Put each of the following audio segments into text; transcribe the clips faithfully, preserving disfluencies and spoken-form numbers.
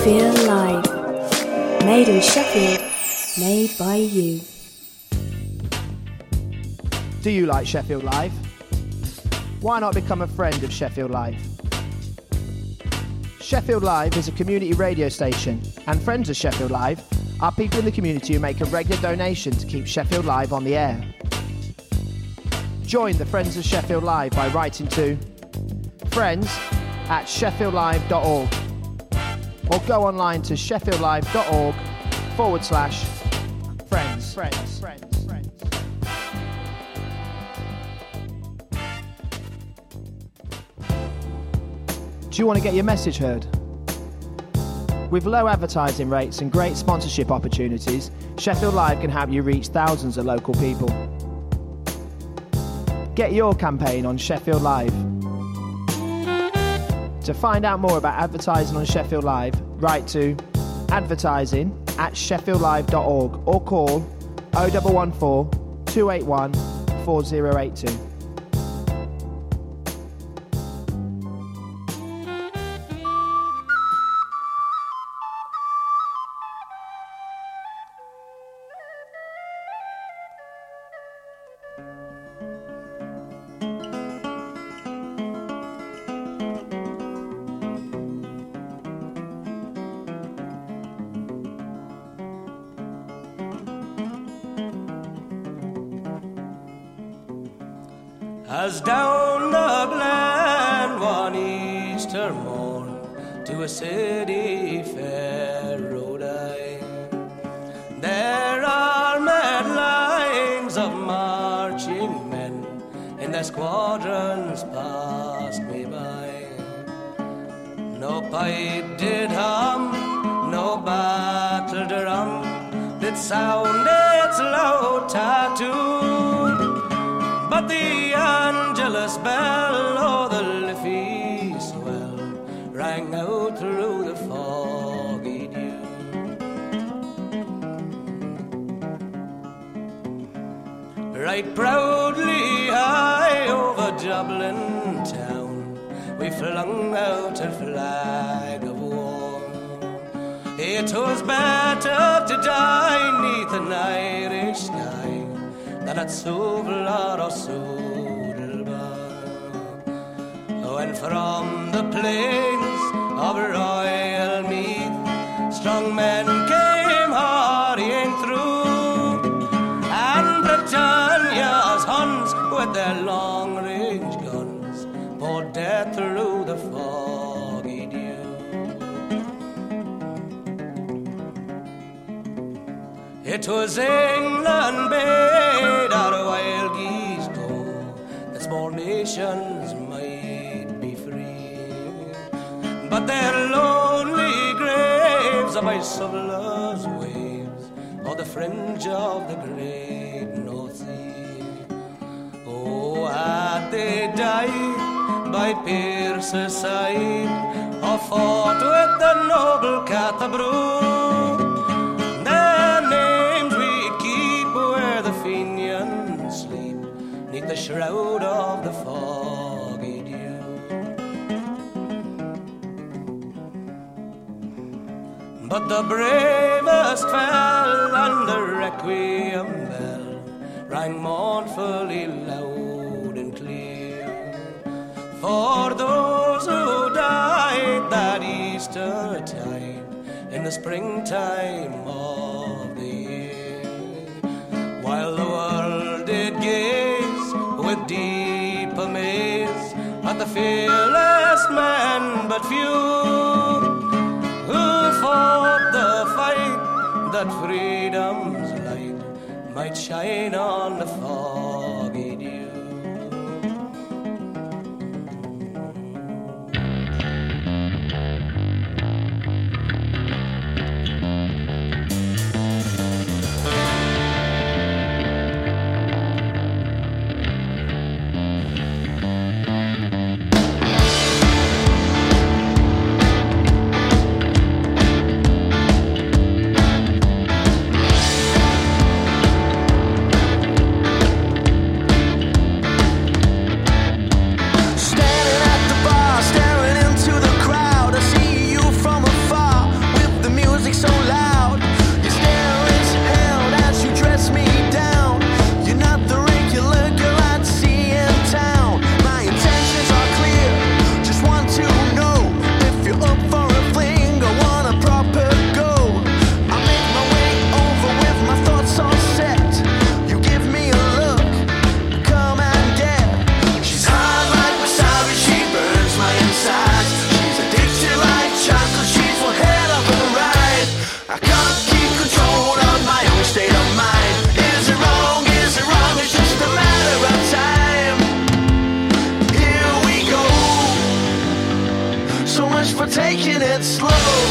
Sheffield Live. Made in Sheffield, made by you. Do you like Sheffield Live? Why not become a friend of Sheffield Live? Sheffield Live is a community radio station, and friends of Sheffield Live are people in the community who make a regular donation to keep Sheffield Live on the air. Join the Friends of Sheffield Live by writing to friends at sheffield live dot org or go online to sheffieldlive.org forward slash friends. Friends. Friends. Friends. Do you want to get your message heard? With low advertising rates and great sponsorship opportunities, Sheffield Live can help you reach thousands of local people. Get your campaign on Sheffield Live. To find out more about advertising on Sheffield Live, write to advertising at sheffield live dot org or call oh one one four, two eight one, four oh eight two. As down the glen one Easter morn to a city fair rode I. There are mad lines of marching men, and their squadrons passed me by. No pipe did hum, no battle drum did sound its loud tattoo. But the Angelus bell or the Liffey swell rang out through the foggy dew. Right proudly high over Dublin town we flung out a flag of war. It was better to die 'neath an Irish sky than at Suvlar or Sudelbar. When from the plains of Royal Meath strong men came hurrying through, and Britannia's Huns with their long-range guns poured death through the foggy dew. It was England bade our wild geese go, that small nations might be free. But their lonely graves are by Suvlar's waves, or the fringe of the great North Sea. Oh, had they died by Pierce's side, or fought with the noble Cathabru, the shroud of the foggy dew. But the bravest fell, and the requiem bell rang mournfully loud and clear for those who died that Easter tide in the springtime of the year, while the world did gaze with deep amaze at the fearless men but few who fought the fight that freedom's light might shine on the foggy dew. it slow.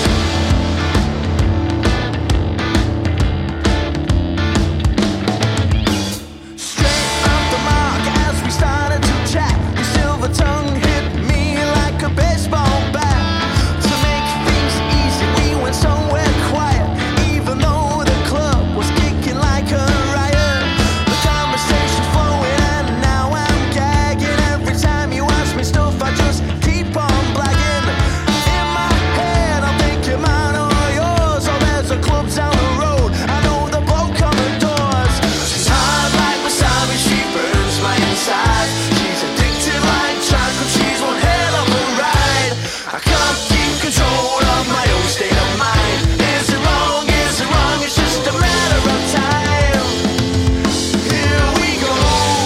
Tongue hit me like a baseball bat. To make things easy, we went somewhere quiet, even though the club was kicking like a riot. The conversation flowing and now I'm gagging. Every time you ask me stuff, I just keep on blagging. In my head, I'm thinking mine or yours. Oh, there's a club down the road, I know the bloke on the doors. She's hot like wasabi, she burns my inside. She's addicted like chocolate, she's one hell of a ride. I can't keep control of my own state of mind. Is it wrong, is it wrong, it's just a matter of time. Here we go.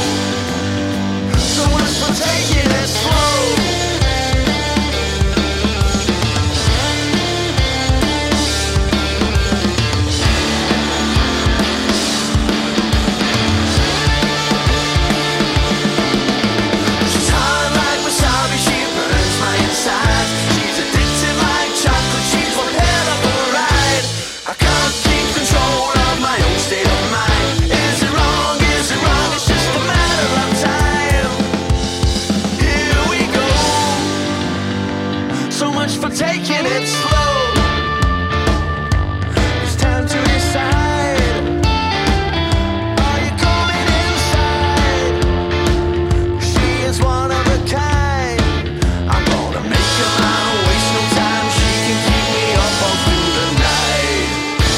So much for taking it slow. She's hot like wasabi, she burns my insides. She's addicted like chocolate, she's one hell of a ride. I can't keep control of my own state of mind. Is it wrong, is it wrong, it's just a matter of time. Here we go. So much for taking it slow. It's time to decide. Are you coming inside? She is one of a kind. I'm gonna make her mine, waste no time. She can keep me up all through the night.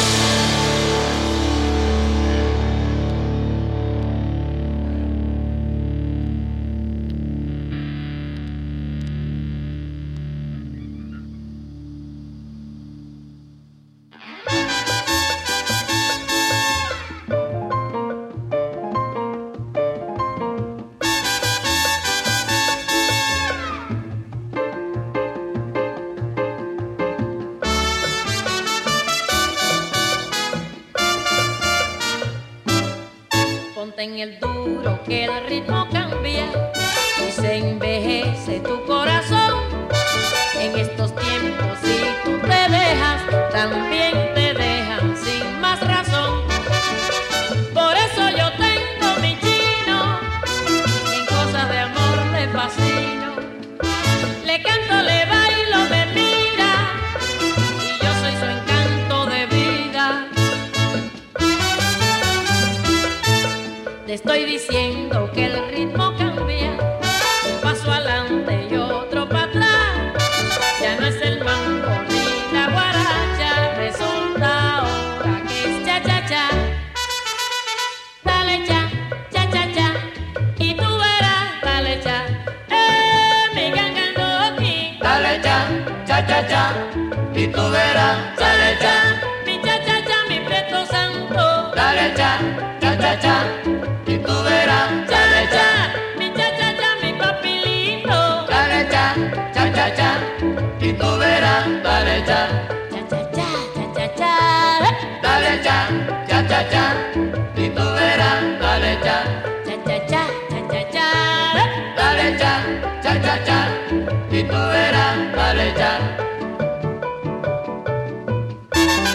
Ponte en el duro que el ritmo cambia y se envejece tu corazón. En estos tiempos si tú te dejas, también te dejan sin más razón. Por eso yo tengo mi chino, en cosas de amor le fascino. Le canto, le bailo, me mira y yo soy su encanto de vida. Te estoy diciendo que el ritmo cambia, un paso adelante y otro para atrás. Ya no es el mambo ni la guaracha, resulta ahora que es cha cha cha. Dale cha, cha cha cha, y tú verás, dale cha. Eh, mi gangandoki. Dale cha, cha cha cha, y tú verás. Dale cha, Mi cha cha cha, mi preto santo. dale cha, cha cha cha, y tú verás. Dale cha, Mi cha cha cha, mi papi lindo. dale cha, cha cha cha, y tú verás. Dale cha, Cha cha cha, cha cha cha. dale cha, cha cha cha, y tú verás. Dale cha, Cha cha cha, cha cha cha. dale cha, cha cha cha, y tú verás. Dale cha.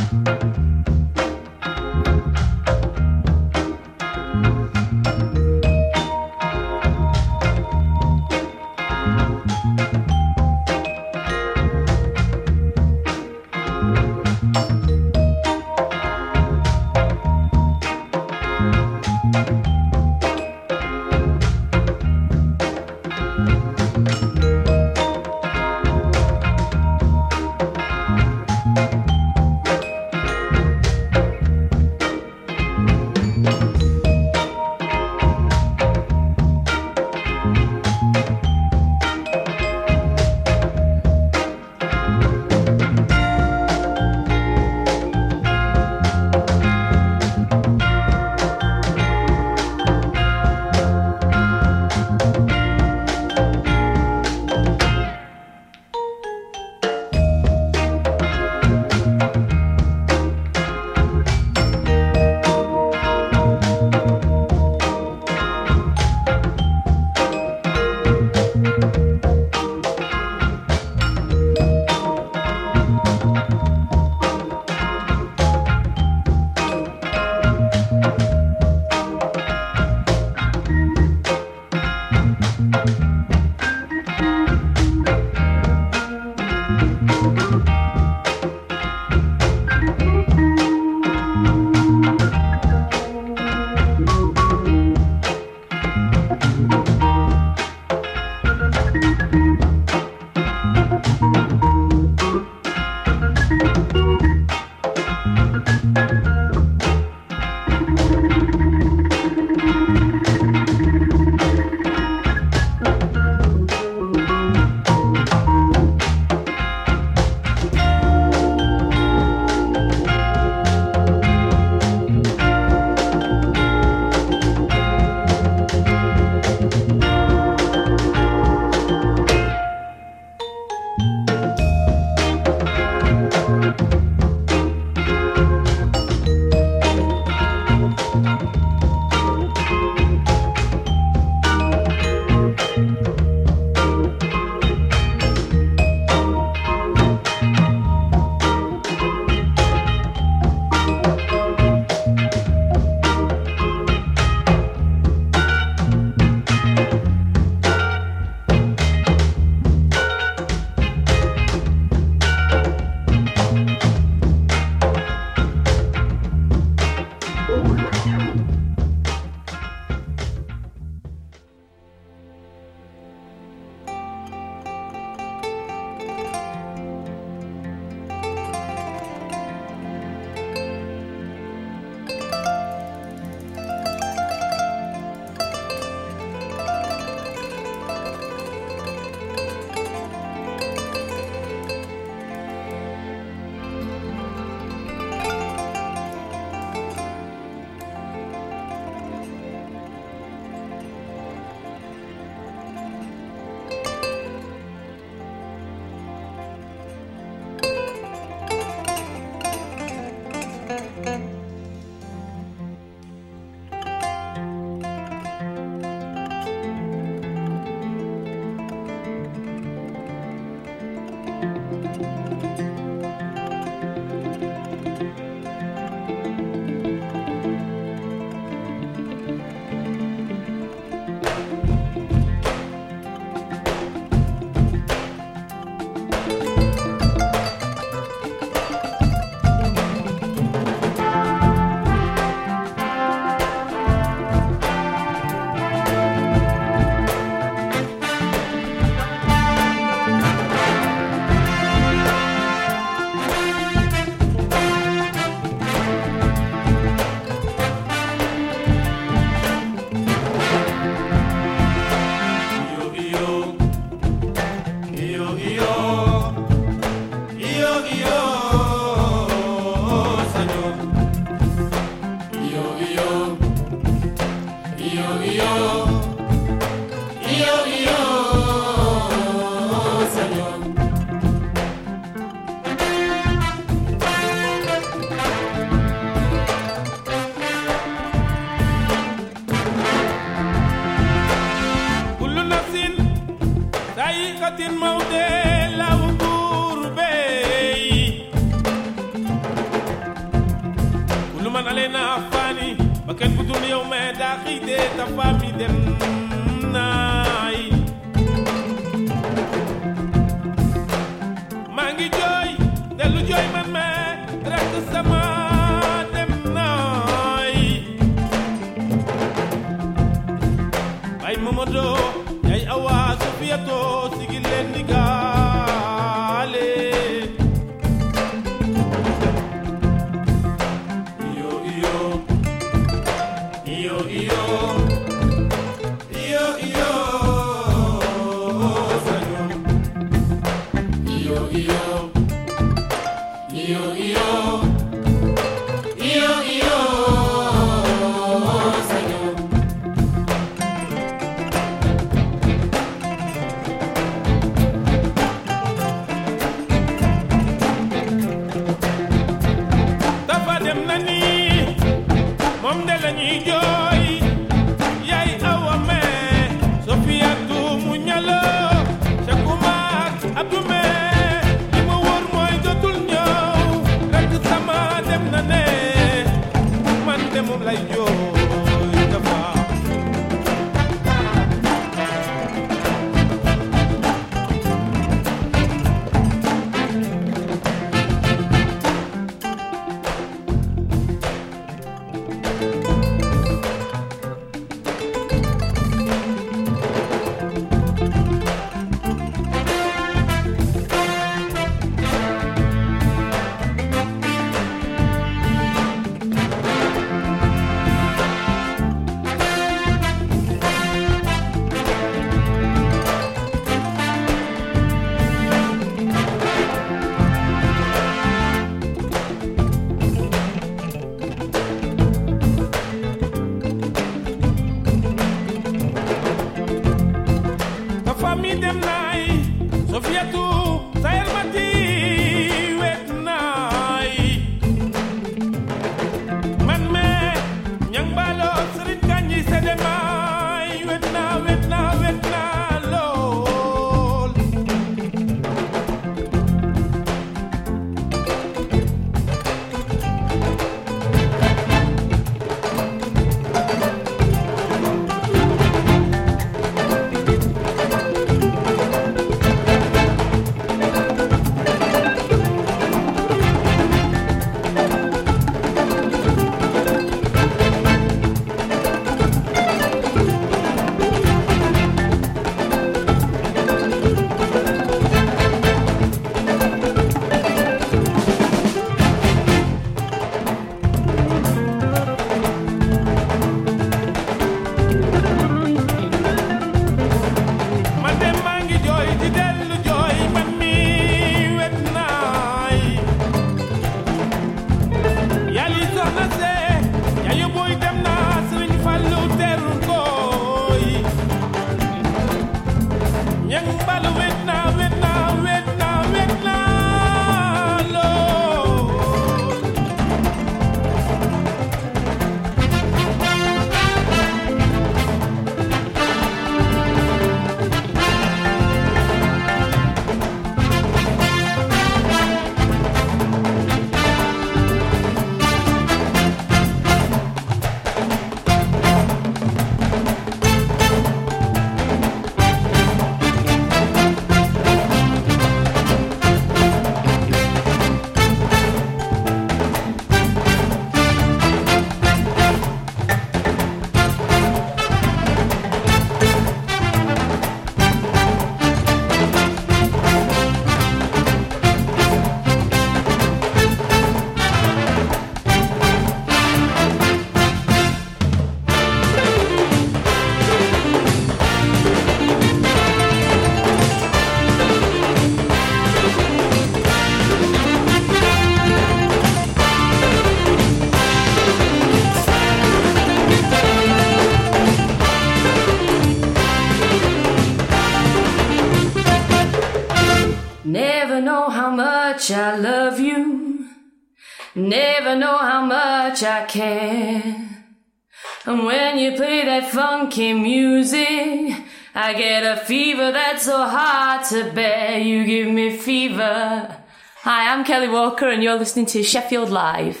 much I love you, never know how much I care. And when you play that funky music, I get a fever that's so hard to bear. You give me fever. Hi, I'm Kelly Walker and you're listening to Sheffield Live.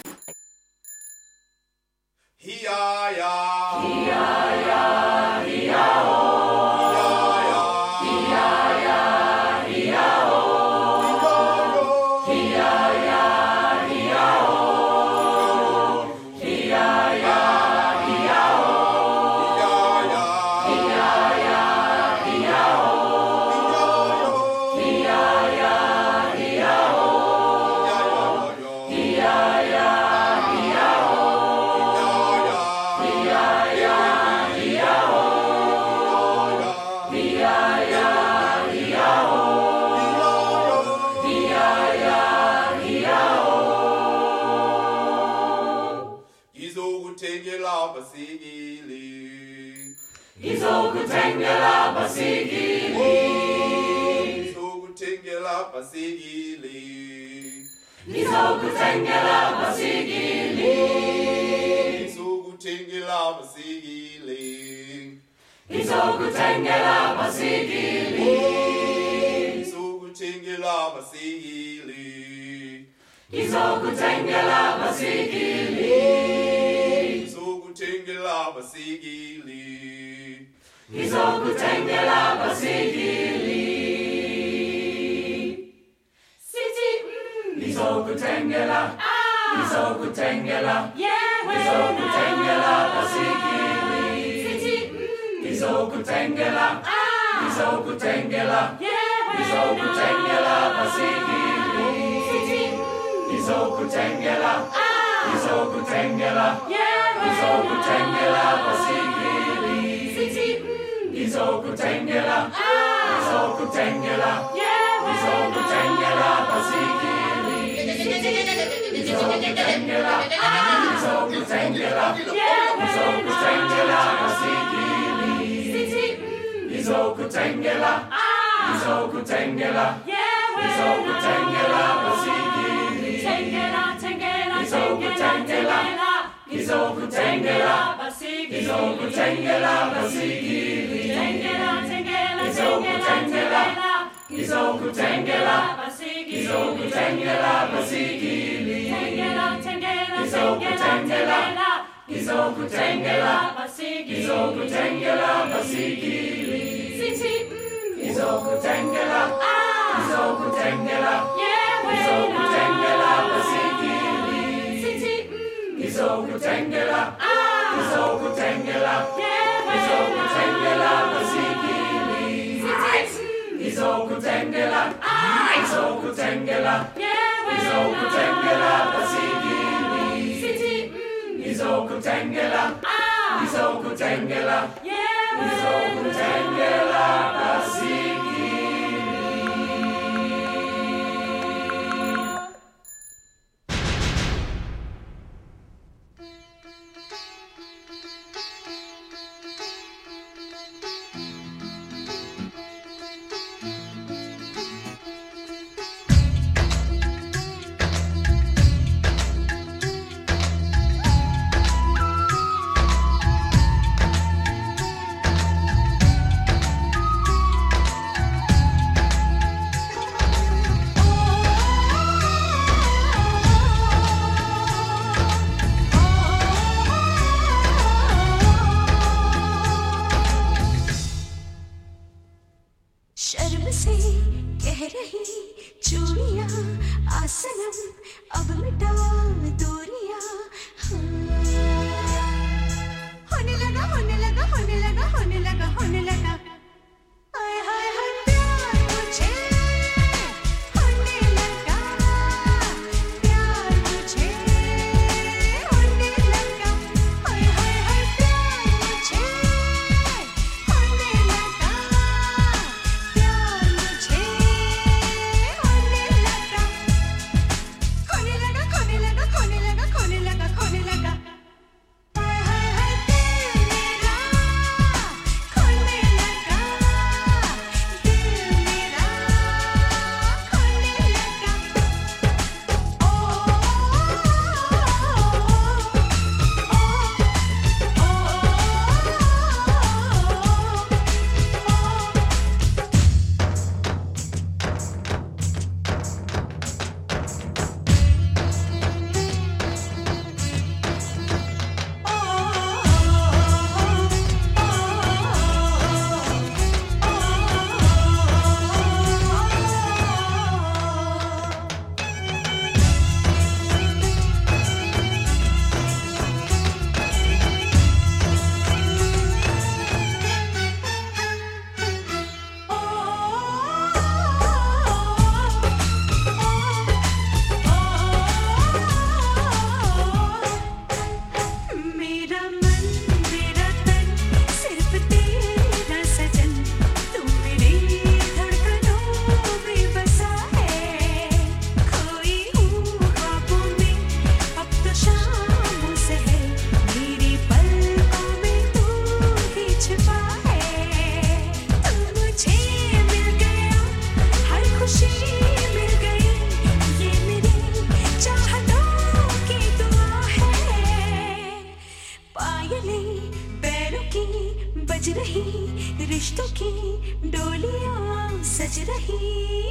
Hi-ya-ya, Hi-ya-ya, hi-ya-oh. Izokutengela basigili, izokutengela basigili, izokutengela basigili, izokutengela basigili, izokutengela basigili, izokutengela basigili, izokutengela basigili, izokutengela basigili. Izokutengela basigili. City, mm. Izokutengela, ah. Izokutengela, yeah. Izokutengela basigili. City, mm. Izokutengela, ah. Izokutengela, yeah. Izokutengela basigili. City, mm. Izokutengela, ah. Izokutengela, yeah. Izokutengela basigili. City, mm. Izokutengela, ah. Izokutengela, yeah. Izokutengela basigili. Izokutengela, ah. Izokutengela, yeah. Izokutengela basigili. City, mm. Izokutengela, ah. Izokutengela, yeah. Izokutengela basigili. Tengela, tengela, izokutengela. Izokutengela basigili. Izokutengela basigili. Tengela, tengela, izokutengela. Izokutengela basigili. Izokutengela basigili. Tengela, tengela, izokutengela. Izokutengela basigili. Izokutengela basigili. City, mm. Izokutengela, ah. Izokutengela, yeah. Izokutengela basigili. City, mm. Izokutengela, ah. Izokutengela, yeah. Izokutengela basigili. City, mm. Izokutengela, ah. Izokutengela, yeah. Izokutengela basigili. City, mm. Izokutengela, ah. Izokutengela, yeah. Izokutengela basigili. सज रही रिश्तों की डोलियां सज रही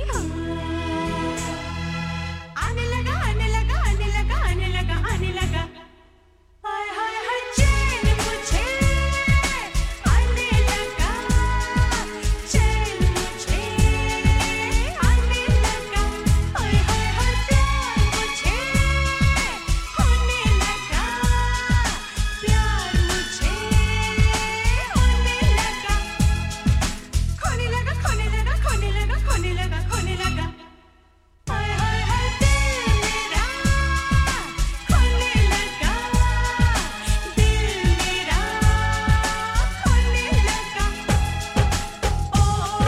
आने लगा आने लगा आने लगा आने लगा आने लगा हाय हाय हाय चैन मुझे आने लगा चैन मुझे आने लगा हाय हाय हाय प्यार मुझे होने लगा प्यार मुझे होने लगा खोने लगा खोने लगा खोने लगा खोने लगा खोने लगा हाय हाय हाय दिल मेरा खोने लगा दिल मेरा खोने लगा ओ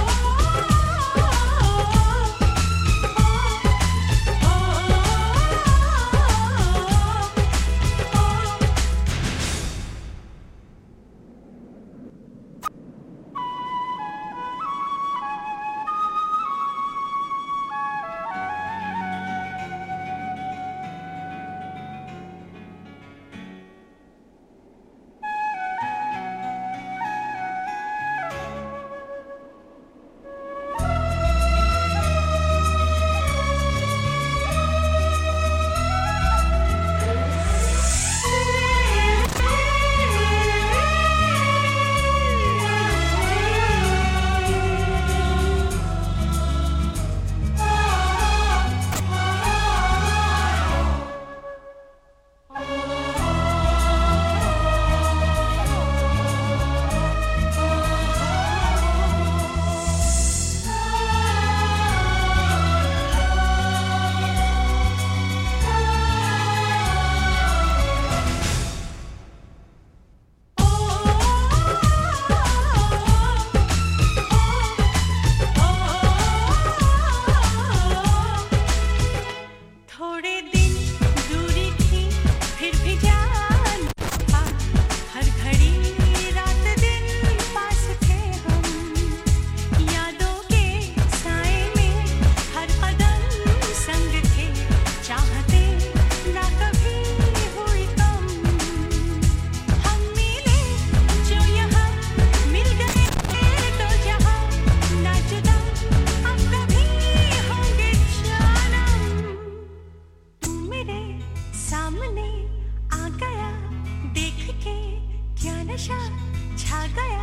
थोड़े दिन दूरी थी फिर भी जान था हर घड़ी रात दिन पास थे हम यादों के साए में हर कदम संग थे चाहते ना कभी हुई कम हम मिले जो यहाँ मिल गए तो जहाँ ना जुदा हम कभी होंगे जानम तू मेरे सामने आ गया देख के क्या नशा छा गया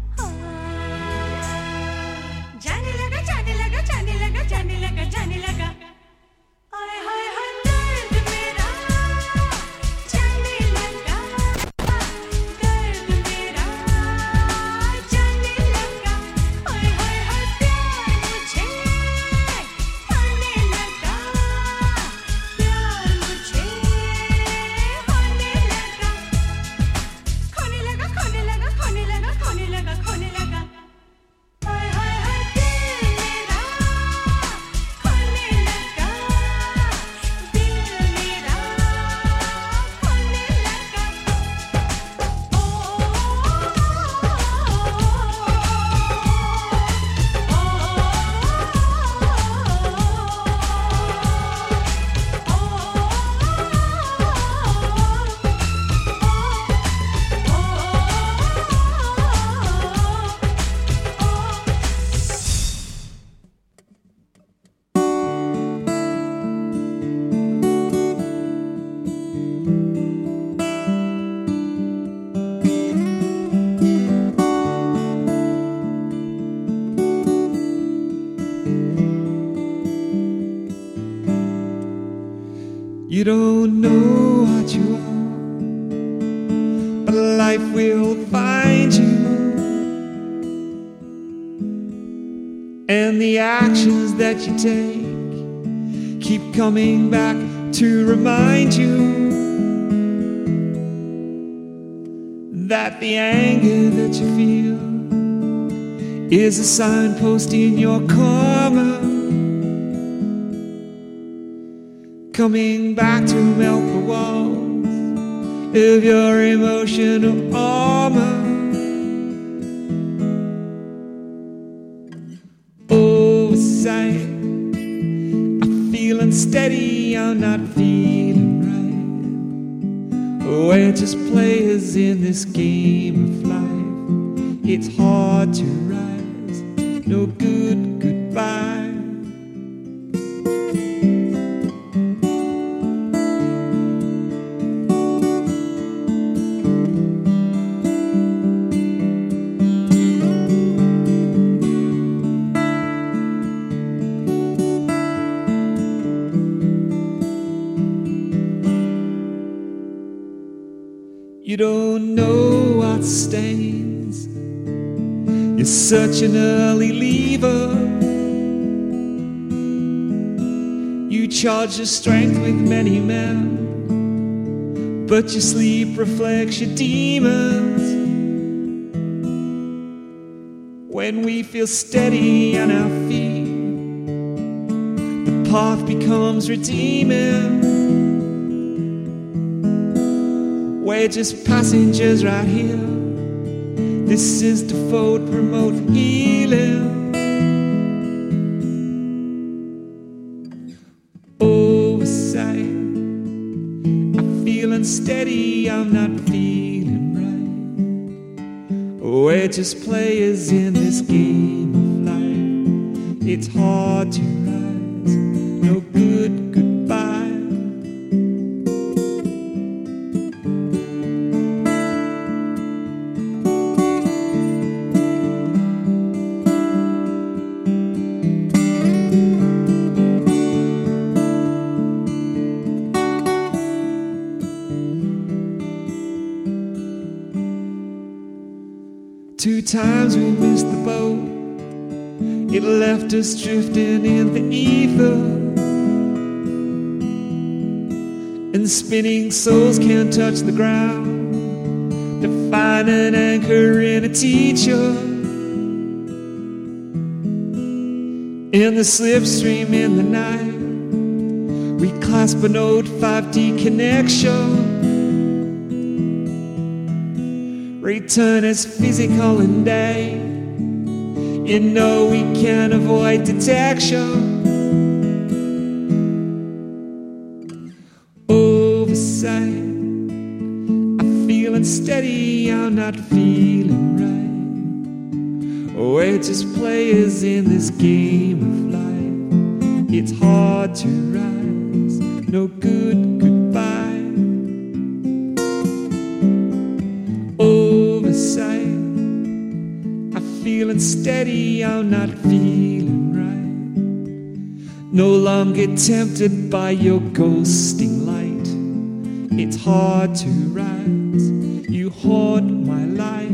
जाने लगा जाने लगा जाने लगा जाने लगा जाने लगा हाय हाय हाय दर्द मेरा जाने लगा दर्द मेरा जाने लगा हाय हाय हाय प्यार मुझे होने लगा प्यार मुझे होने लगा खोने लगा खोने लगा खोने लगा खोने लगा खोने लगा हाय हाय हाय दिल मेरा खोने लगा दिल मेरा खोने लगा ओ You don't know what you want, but life will find you. And the actions that you take keep coming back to remind you that the anger that you feel is a signpost in your karma, coming back to melt the walls of your emotional armor. Oversight, I feel unsteady, I'm not feeling right. We're just players in this game of life. It's hard to rise, no good goodbye. You don't know what stains. You're such an early leaver. You charge your strength with many men, but your sleep reflects your demons. When we feel steady on our feet, the path becomes redeeming. We're just passengers right here. This is default remote healing. Oversight. I feel unsteady, I'm not feeling right. We're just players in this game of life. It's hard to rise, no good goodbye. Two times we missed the boat. It left us drifting in the ether. And spinning souls can't touch the ground to find an anchor in a teacher. In the slipstream in the night, we clasp an old five D connection. Return as physical and day. You know we can't avoid detection. Oversight. I feel unsteady, I'm not feeling right. We're just players in this game of life. It's hard to rise, no good goodbye. Oversight. I feel unsteady, I'm not feeling right. No longer tempted by your ghosting light. It's hard to rise, you haunt my life.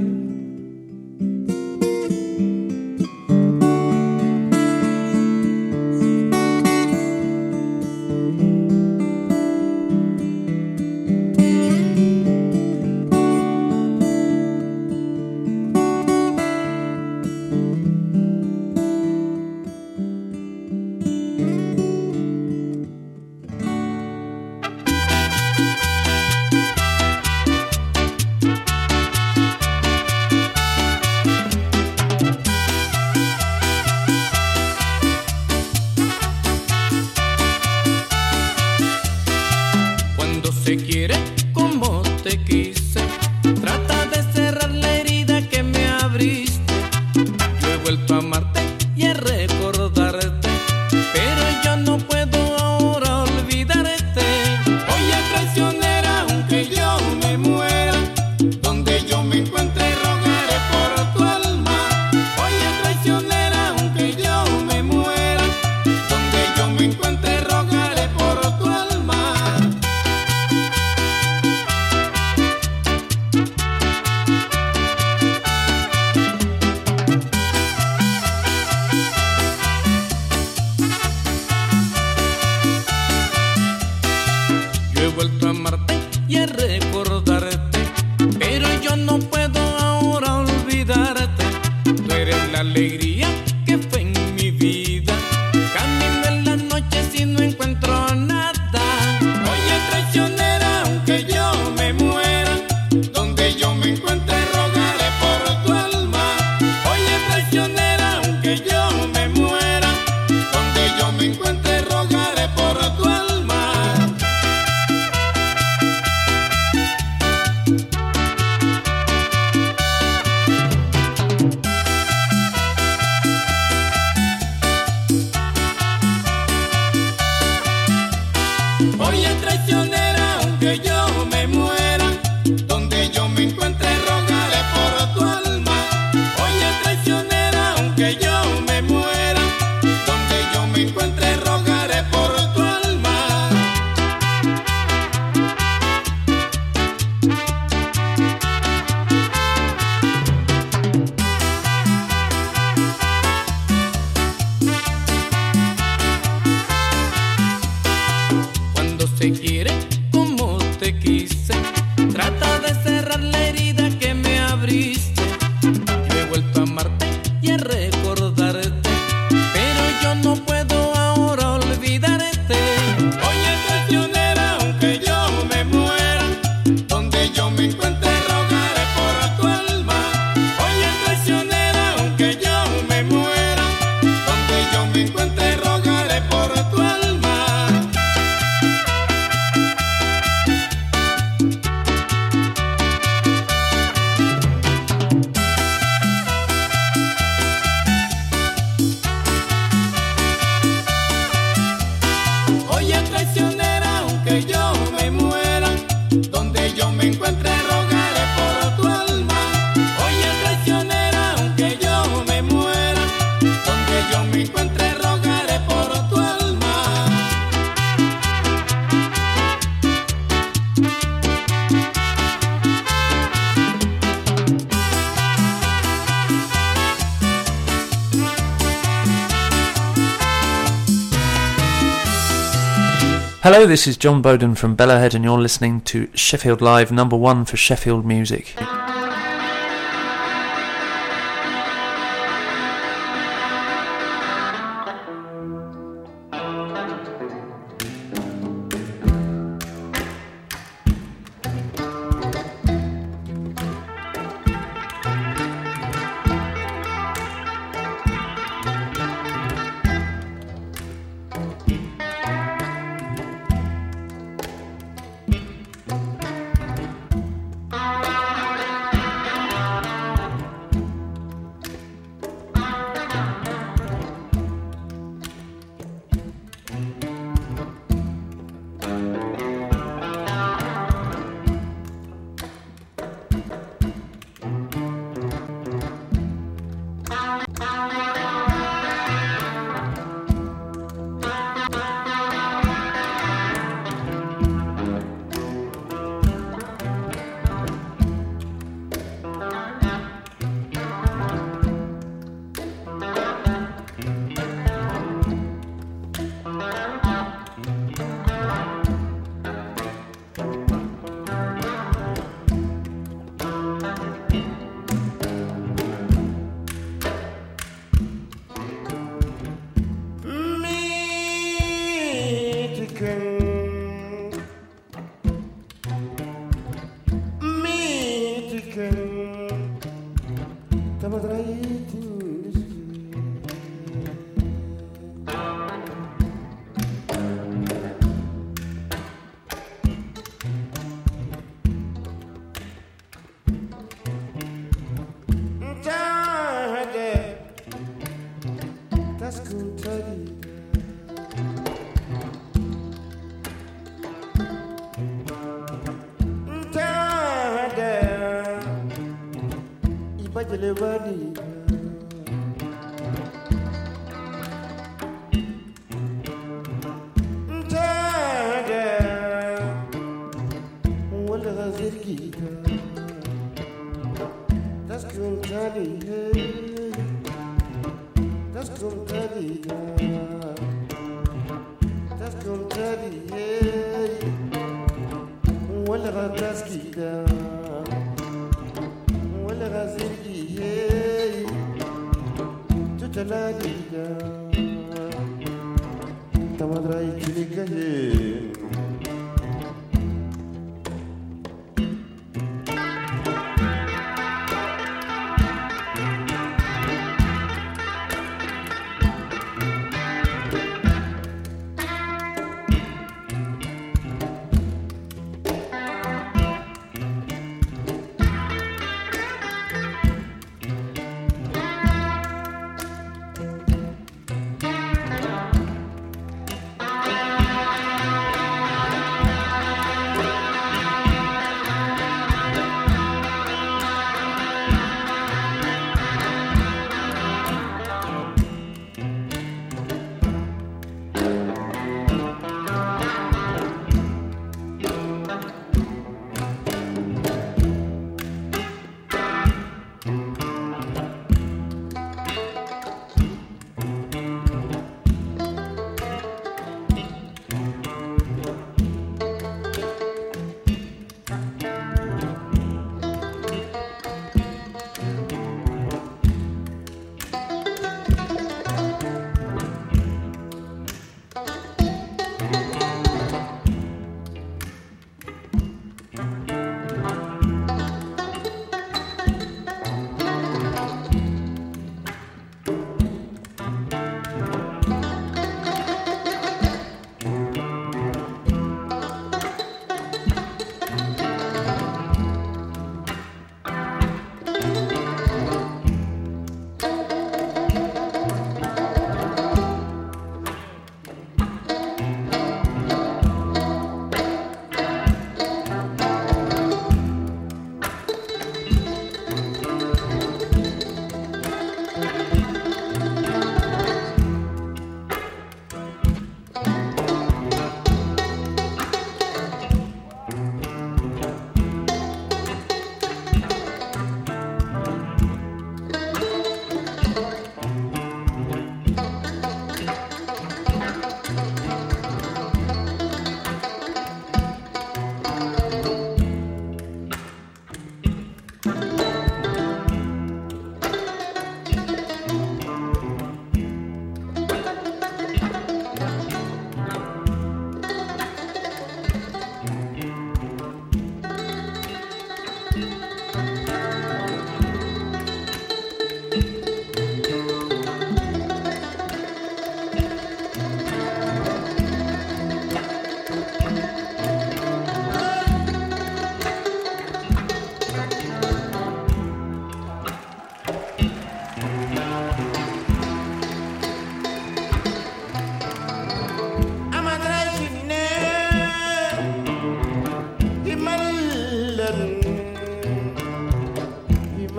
Hello, this is John Bowden from Bellowhead, and you're listening to Sheffield Live, number one for Sheffield music.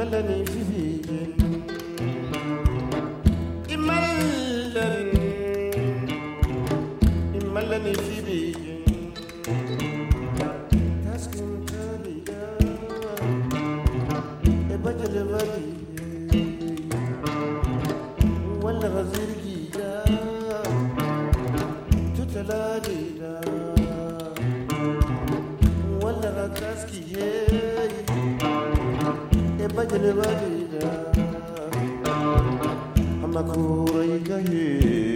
Imalani fibi Imalani Imalani fibi Taskin talida Ebajale vali Walla gazirgi da Tutalajida Walla gataski hey Ebajale vali da Amakura ikaye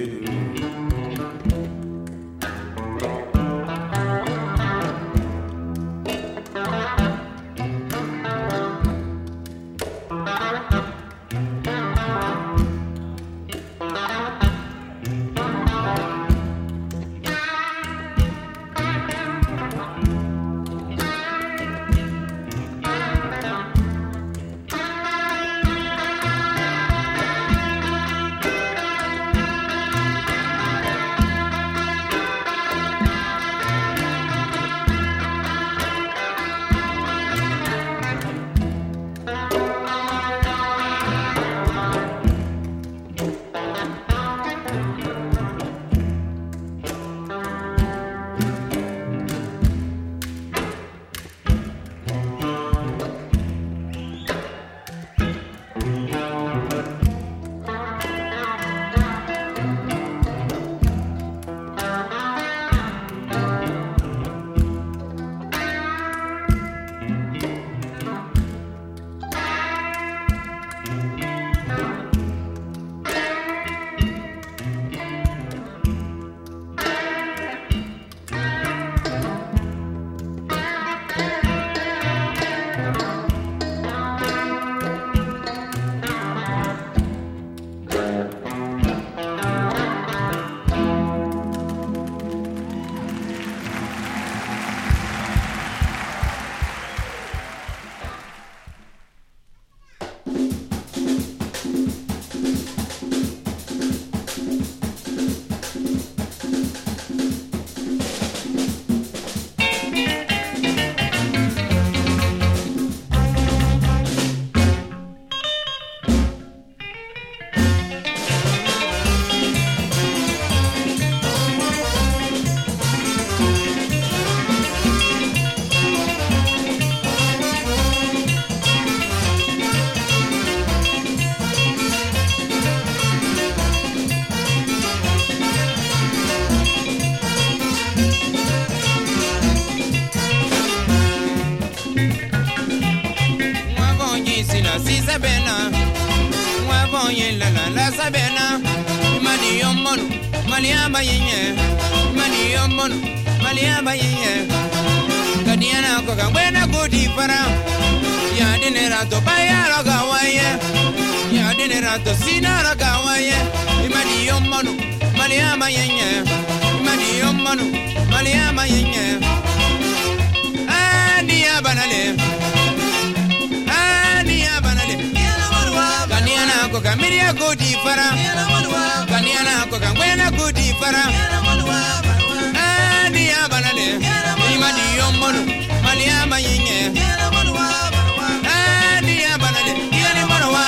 Sabena, Mani Yomon, Maliaba Yen, Mani Yomon, Maliaba Yen, Gadiana Coca, when I go deeper, Yadinerato Bayaragawaye, Yadinerato Sinaragawaye, Mani Yomon, Maliaba Yen, Mani Yomon, Maliaba Yen, Adia Banale, Adia Banale. Kaniana ko kamiria ko di para Kaniana ko kangwena ko di para Ani abanale Imadi yomono Maliama yenye Ani abanale Yane marawa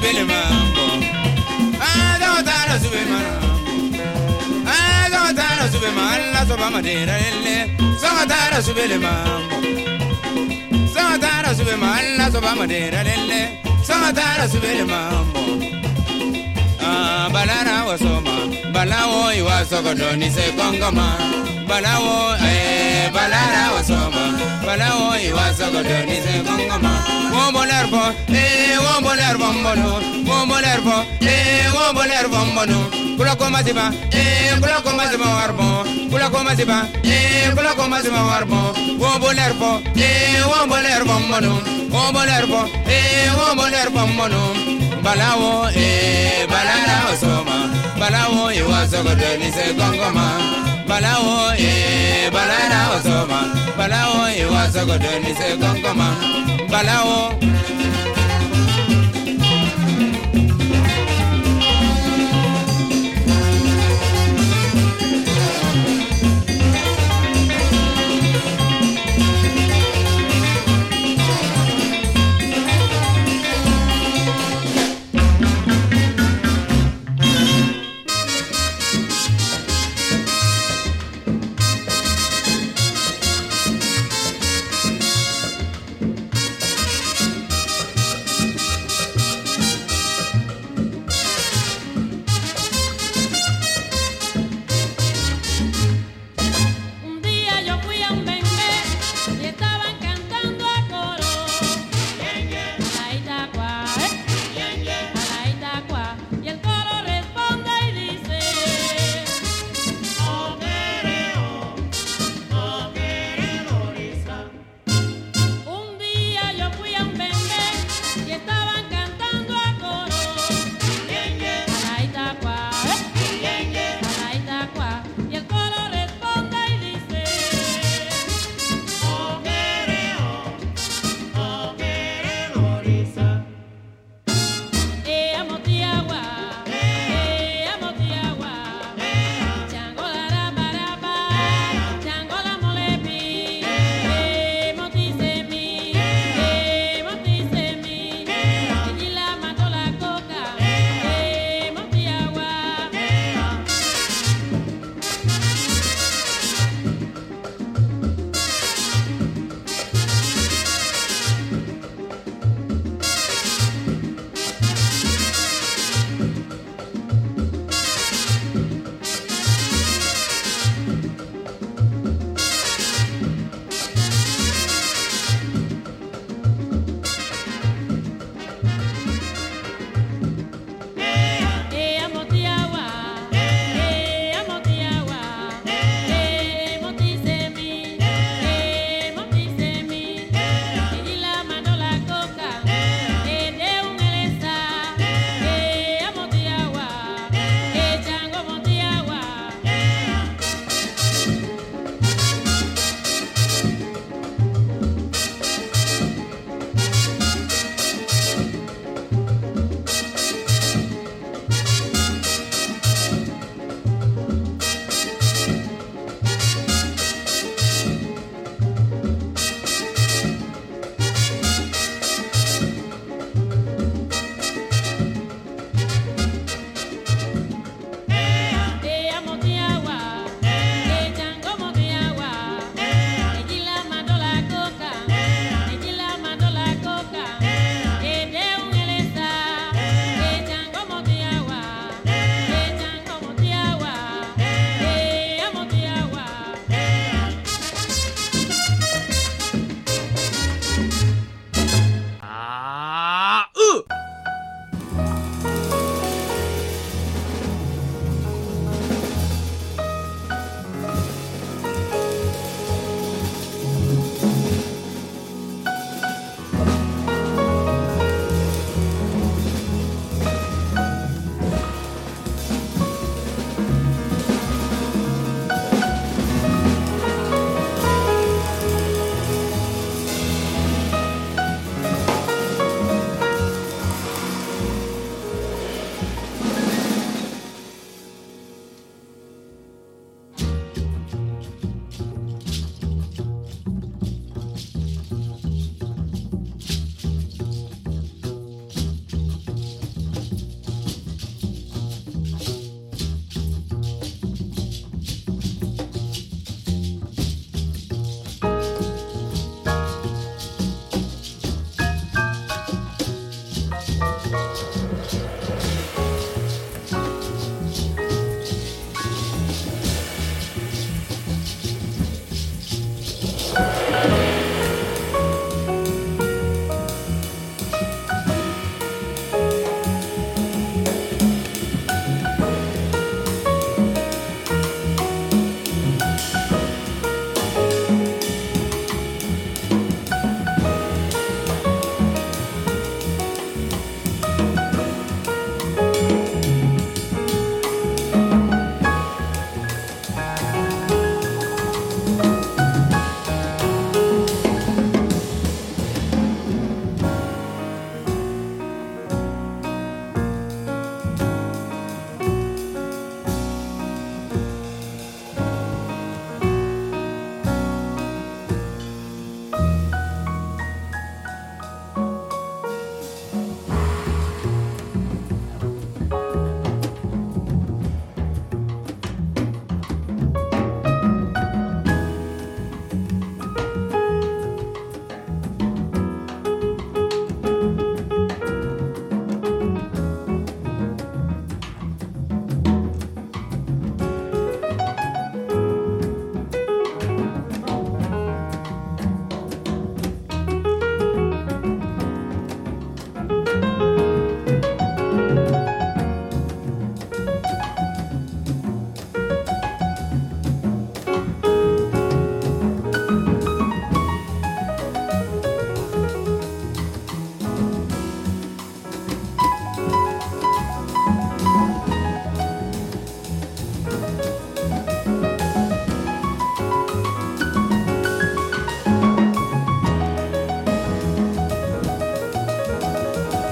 subele mambo. Ah, zongotana subele mambo. Ah, zongotana subele mambo. Allah soba madera lele. Zongotana subele mambo. Zongotana subele mambo. Allah soba madera lele. Zongotana subele mambo. Ah, balara wasoma. Balawo iwa sokodoni se kongoma. Balawo eh balara wasoma. Balawo iwa sokodoni se kongoma. Wombolerbo eh wombolerbo mbono. Wombolerbo eh wombolerbo mbono. Kula koma ziba eh kula koma ziba warbo. Kula koma ziba eh kula koma ziba warbo. Wombolerbo eh wombolerbo mbono. Wombolerbo eh wombolerbo mbono. Balawo eh balara wasoma. Balawo iwa sokodoni se kongoma. Balawo eh balara wasoma. Balawo iwa sokodoni se kongoma. Balawo